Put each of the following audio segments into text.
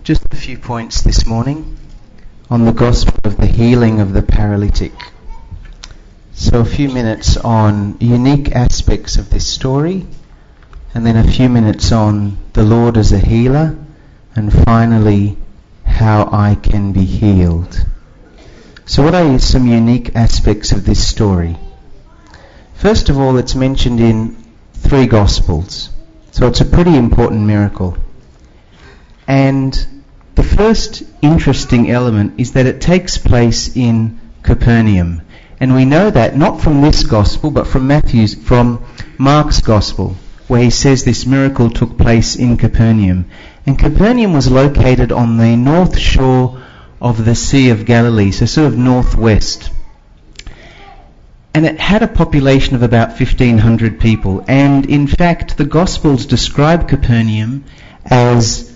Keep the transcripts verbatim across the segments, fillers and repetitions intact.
Just a few points this morning on the gospel of the healing of the paralytic. So a few minutes on unique aspects of this story, and then a few minutes on the Lord as a healer, and finally how I can be healed. So what are some unique aspects of this story? First of all, it's mentioned in three Gospels. So it's a pretty important miracle. And the first interesting element is that it takes place in Capernaum. And we know that not from this Gospel, but from Matthew's, from Mark's Gospel, where he says this miracle took place in Capernaum. And Capernaum was located on the north shore of the Sea of Galilee, so sort of northwest. And it had a population of about fifteen hundred people. And in fact, the Gospels describe Capernaum as,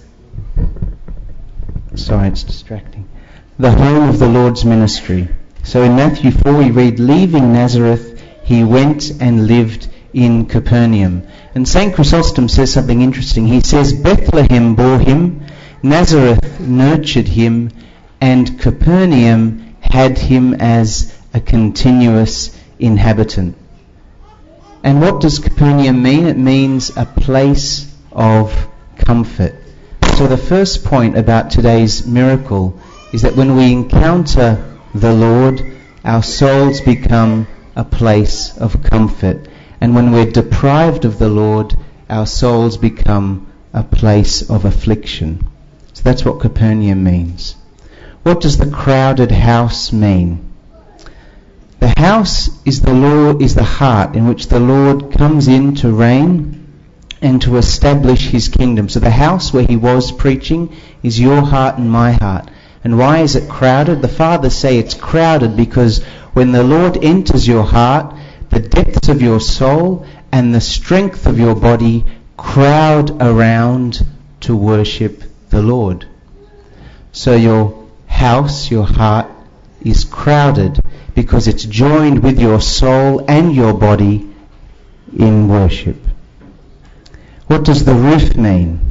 sorry, it's distracting, the home of the Lord's ministry. So in Matthew four we read, leaving Nazareth, he went and lived in Capernaum. And Saint Chrysostom says something interesting. He says, Bethlehem bore him, Nazareth nurtured him, and Capernaum had him as a continuous inhabitant. And what does Capernaum mean? It means a place of comfort. So the first point about today's miracle is that when we encounter the Lord, our souls become a place of comfort. And when we're deprived of the Lord, our souls become a place of affliction. So that's what Capernaum means. What does the crowded house mean? The house is the Lord, is the heart in which the Lord comes in to reign and to establish his kingdom. So the house where he was preaching is your heart and my heart. And why is it crowded? The fathers say it's crowded because when the Lord enters your heart, the depths of your soul and the strength of your body crowd around to worship the Lord. So your house, your heart, is crowded because it's joined with your soul and your body in worship. What does the roof mean?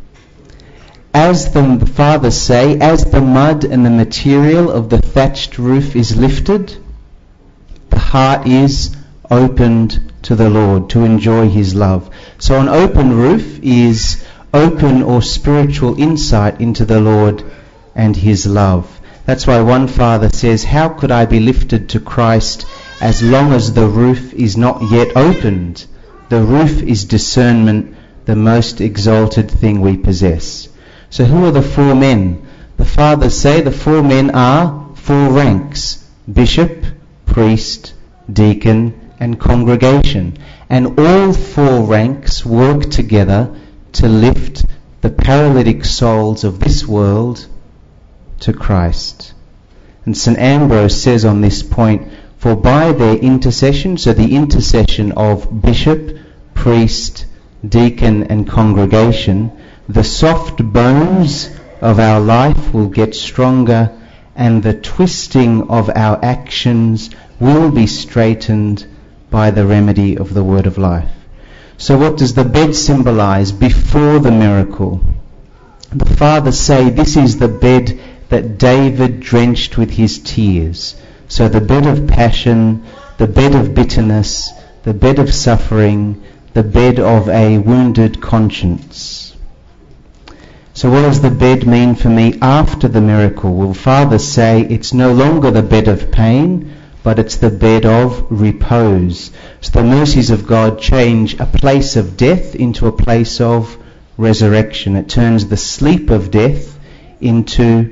As the fathers say, as the mud and the material of the thatched roof is lifted, the heart is opened to the Lord to enjoy his love. So an open roof is open or spiritual insight into the Lord and his love. That's why one father says, how could I be lifted to Christ as long as the roof is not yet opened? The roof is discernment, the most exalted thing we possess. So who are the four men? The fathers say the four men are four ranks: bishop, priest, deacon, and congregation. And all four ranks work together to lift the paralytic souls of this world to Christ. And Saint Ambrose says on this point, for by their intercession, so the intercession of bishop, priest, deacon and congregation, the soft bones of our life will get stronger and the twisting of our actions will be straightened by the remedy of the word of life. So what does the bed symbolize before the miracle? The fathers say this is the bed that David drenched with his tears. So the bed of passion, the bed of bitterness, the bed of suffering, the bed of a wounded conscience. So what does the bed mean for me after the miracle? Well, fathers say it's no longer the bed of pain, but it's the bed of repose. So the mercies of God change a place of death into a place of resurrection. It turns the sleep of death into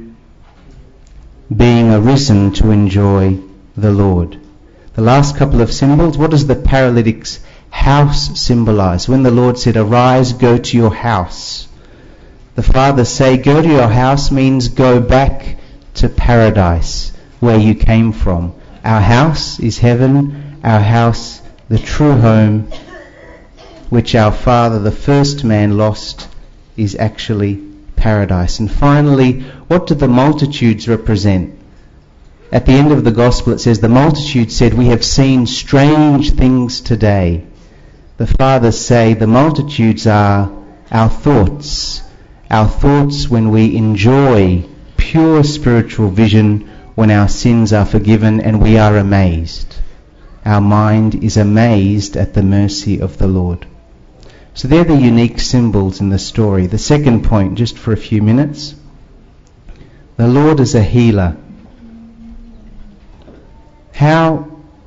being arisen to enjoy the Lord. The last couple of symbols, what does the paralytic's house symbolize? When the Lord said, arise, go to your house. The fathers say, go to your house means go back to paradise, where you came from. Our house is heaven, our house, the true home, which our father, the first man, lost, is actually paradise. And finally, what do the multitudes represent? At the end of the gospel it says, the multitude said, we have seen strange things today. The fathers say the multitudes are our thoughts, our thoughts when we enjoy pure spiritual vision, when our sins are forgiven and we are amazed. Our mind is amazed at the mercy of the Lord. So they're the unique symbols in the story. The second point, just for a few minutes. The Lord is a healer. How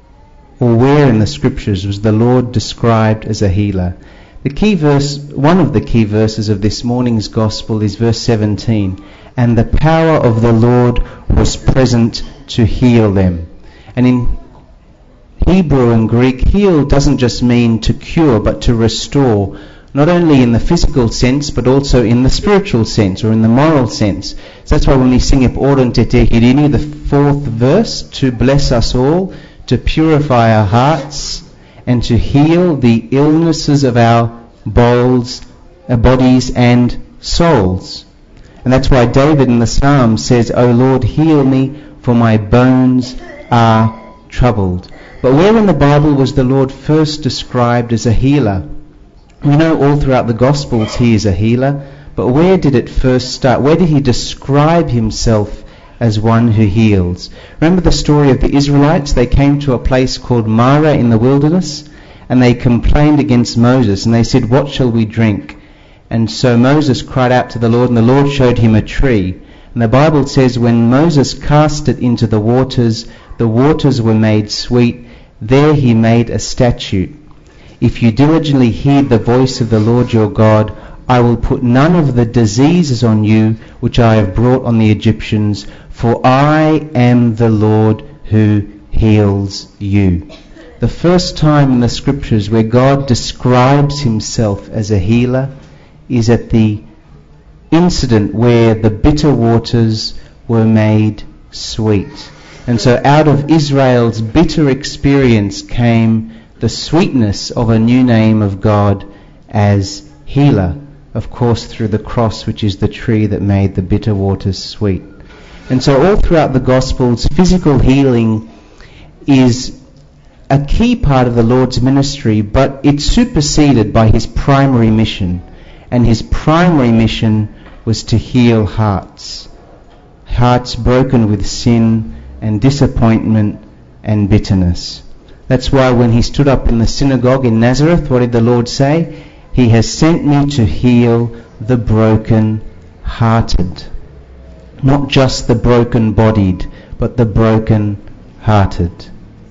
or where in the scriptures was the Lord described as a healer? The key verse, one of the key verses of this morning's gospel is verse seventeen. And the power of the Lord was present to heal them. And in Hebrew and Greek, heal doesn't just mean to cure, but to restore, not only in the physical sense, but also in the spiritual sense or in the moral sense. So that's why when we sing Epordon Te Te Hirini, the fourth verse, to bless us all, to purify our hearts, and to heal the illnesses of our bowls, our bodies and souls. And that's why David in the Psalms says, O Lord, heal me, for my bones are troubled. But where in the Bible was the Lord first described as a healer? We know all throughout the Gospels he is a healer, but where did it first start? Where did he describe himself as one who heals? Remember the story of the Israelites? They came to a place called Marah in the wilderness, and they complained against Moses, and they said, what shall we drink? And so Moses cried out to the Lord, and the Lord showed him a tree. And the Bible says when Moses cast it into the waters, the waters were made sweet. There he made a statute. If you diligently heed the voice of the Lord your God, I will put none of the diseases on you which I have brought on the Egyptians, for I am the Lord who heals you. The first time in the scriptures where God describes himself as a healer is at the incident where the bitter waters were made sweet. And so out of Israel's bitter experience came the sweetness of a new name of God as healer, of course through the cross, which is the tree that made the bitter waters sweet. And so all throughout the Gospels, physical healing is a key part of the Lord's ministry, but it's superseded by his primary mission. And his primary mission was to heal hearts. Hearts broken with sin and disappointment and bitterness. That's why when he stood up in the synagogue in Nazareth, what did the Lord say? He has sent me to heal the broken-hearted. Not just the broken-bodied, but the broken-hearted.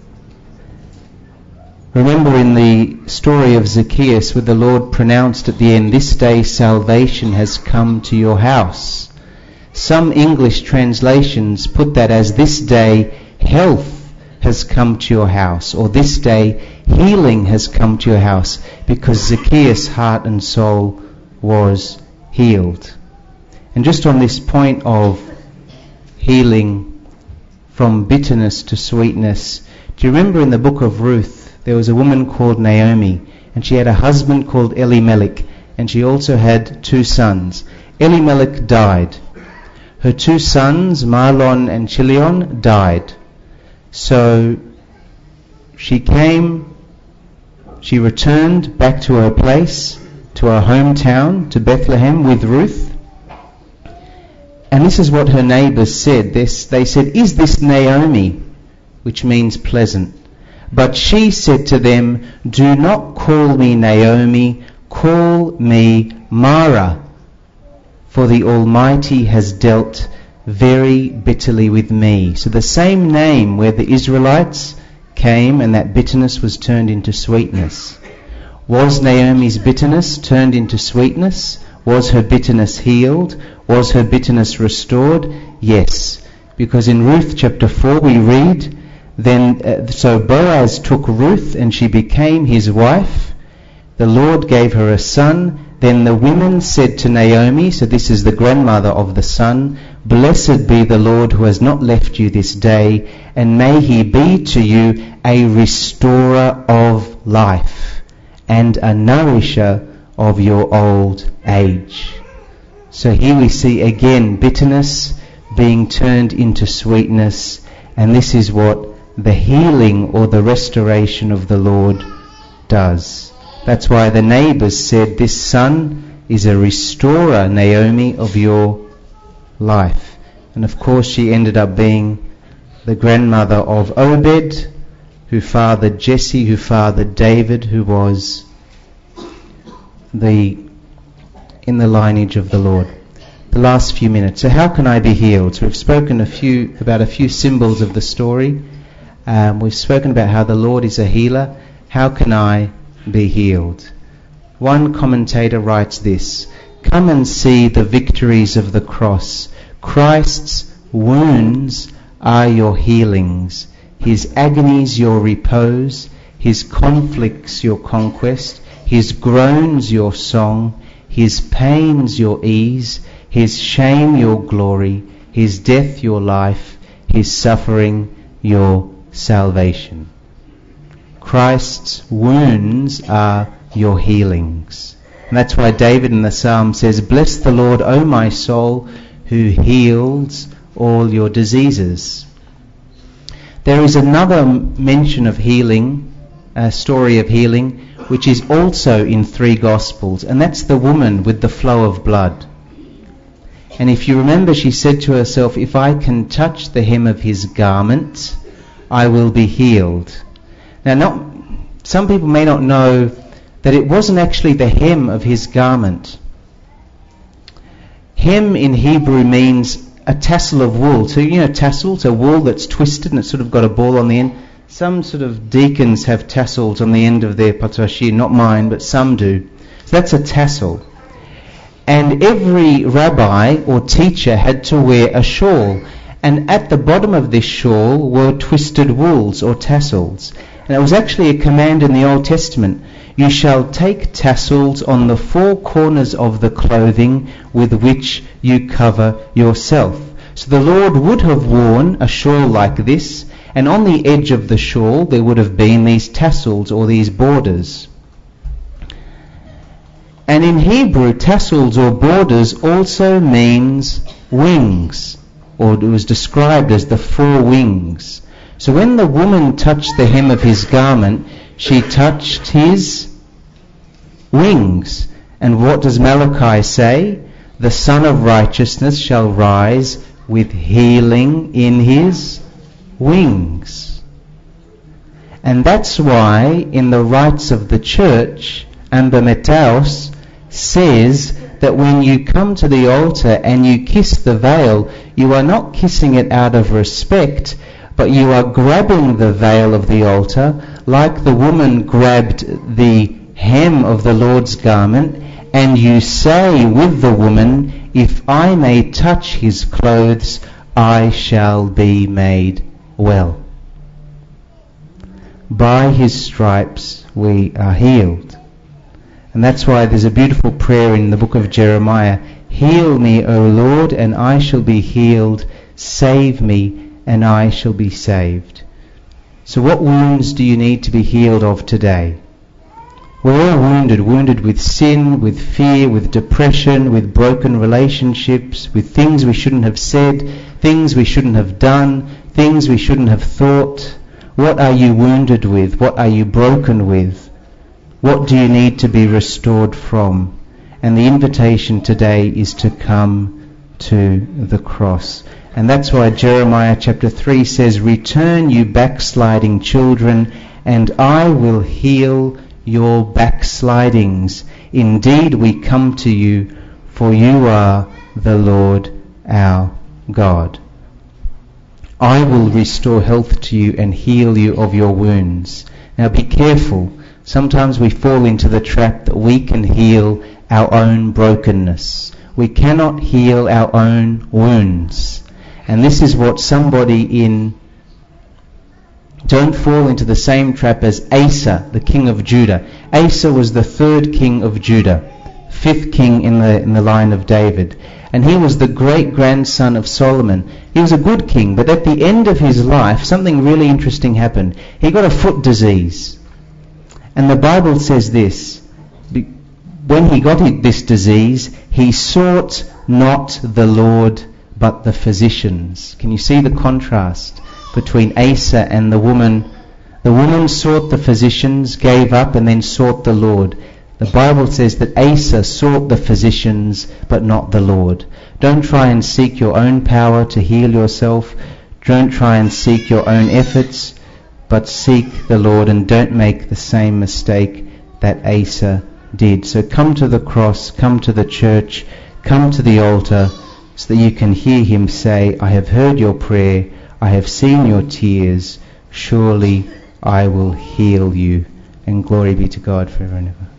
Remember in the story of Zacchaeus where the Lord pronounced at the end, this day salvation has come to your house. Some English translations put that as this day health has come to your house, or this day healing has come to your house, because Zacchaeus' heart and soul was healed. And just on this point of healing from bitterness to sweetness, do you remember in the book of Ruth, there was a woman called Naomi, and she had a husband called Elimelech, and she also had two sons. Elimelech died. Her two sons, Mahlon and Chilion, died. So she came, she returned back to her place, to her hometown, to Bethlehem with Ruth. And this is what her neighbours said. This, they said, is this Naomi? Which means pleasant. But she said to them, do not call me Naomi, call me Mara, for the Almighty has dealt very bitterly with me. So the same name where the Israelites came and that bitterness was turned into sweetness. Was Naomi's bitterness turned into sweetness? Was her bitterness healed? Was her bitterness restored? Yes. Because in Ruth chapter four we read, Then uh, so Boaz took Ruth and she became his wife. The Lord gave her a son. Then the women said to Naomi, so this is the grandmother of the son, blessed be the Lord who has not left you this day, and may he be to you a restorer of life and a nourisher of your old age. So here we see again bitterness being turned into sweetness, and this is what the healing or the restoration of the Lord does. That's why the neighbours said, this son is a restorer, Naomi, of your life. And of course she ended up being the grandmother of Obed, who fathered Jesse, who fathered David, who was the in the lineage of the Lord. The last few minutes. So how can I be healed? So we've spoken a few about a few symbols of the story. Um, we've spoken about how the Lord is a healer. How can I be healed? One commentator writes this: come and see the victories of the cross. Christ's wounds are your healings, his agonies your repose, his conflicts your conquest, his groans your song, his pains your ease, his shame your glory, his death your life, his suffering your salvation. Christ's wounds are your healings. And that's why David in the Psalm says, bless the Lord, O my soul, who heals all your diseases. There is another mention of healing, a story of healing, which is also in three Gospels, and that's the woman with the flow of blood. And if you remember, she said to herself, if I can touch the hem of his garment, I will be healed. Now, not, some people may not know that it wasn't actually the hem of his garment. Hem in Hebrew means a tassel of wool. So, you know, tassels, a wool that's twisted and it's sort of got a ball on the end. Some sort of deacons have tassels on the end of their patashir, not mine, but some do. So that's a tassel. And every rabbi or teacher had to wear a shawl. And at the bottom of this shawl were twisted wools or tassels. And it was actually a command in the Old Testament. You shall take tassels on the four corners of the clothing with which you cover yourself. So the Lord would have worn a shawl like this, and on the edge of the shawl there would have been these tassels or these borders. And in Hebrew, tassels or borders also means wings, or it was described as the four wings. So when the woman touched the hem of his garment, she touched his wings. And what does Malachi say? The Son of Righteousness shall rise with healing in his wings. And that's why in the rites of the church, Ambametaos says that when you come to the altar and you kiss the veil, you are not kissing it out of respect, but you are grabbing the veil of the altar like the woman grabbed the hem of the Lord's garment, and you say with the woman, if I may touch his clothes, I shall be made well. By his stripes we are healed. And that's why there's a beautiful prayer in the book of Jeremiah. Heal me, O Lord, and I shall be healed. Save me, and I shall be saved. So what wounds do you need to be healed of today? We're all wounded, wounded with sin, with fear, with depression, with broken relationships, with things we shouldn't have said, things we shouldn't have done, things we shouldn't have thought. What are you wounded with? What are you broken with? What do you need to be restored from? And the invitation today is to come to the cross. And that's why Jeremiah chapter three says, return you backsliding children, and I will heal your backslidings. Indeed, we come to you, for you are the Lord our God. I will restore health to you and heal you of your wounds. Now be careful. Sometimes we fall into the trap that we can heal our own brokenness. We cannot heal our own wounds. And this is what somebody in... Don't fall into the same trap as Asa, the king of Judah. Asa was the third king of Judah, fifth king in the in the line of David. And he was the great-grandson of Solomon. He was a good king, but at the end of his life, something really interesting happened. He got a foot disease. And the Bible says this, when he got this disease, he sought not the Lord, but the physicians. Can you see the contrast between Asa and the woman? The woman sought the physicians, gave up, and then sought the Lord. The Bible says that Asa sought the physicians but not the Lord. Don't try and seek your own power to heal yourself. Don't try and seek your own efforts, but seek the Lord, and don't make the same mistake that Asa did. So come to the cross, come to the church, come to the altar, so that you can hear him say, I have heard your prayer, I have seen your tears, surely I will heal you. And glory be to God forever and ever.